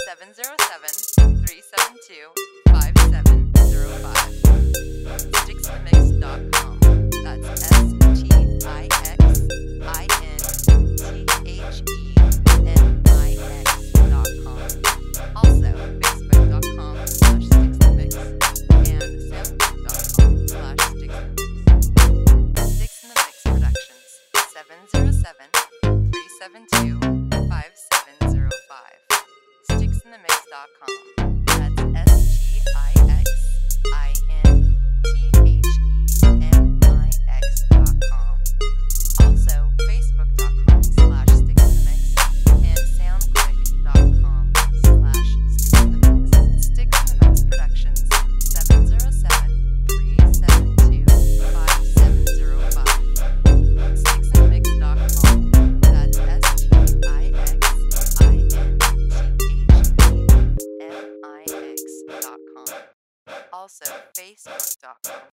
707-372-5705. Sticksandthemix.com. That's STIXTHENIX.com. Also, Facebook.com/SticksandTheMix and SoundCloud.com/SticksandTheMix. Sticks in the Mix Productions. 707-372-5705. Sticksandthemix.com. That's STIXTHENIX.com. Also, Facebook.com/SticksandTheMix and SoundClick.com/SticksandTheMix. Sticks in the Mix Productions. 707-372-5705. Sticksandthemix.com. That's STIXTHENIX.com. Also, Facebook.com.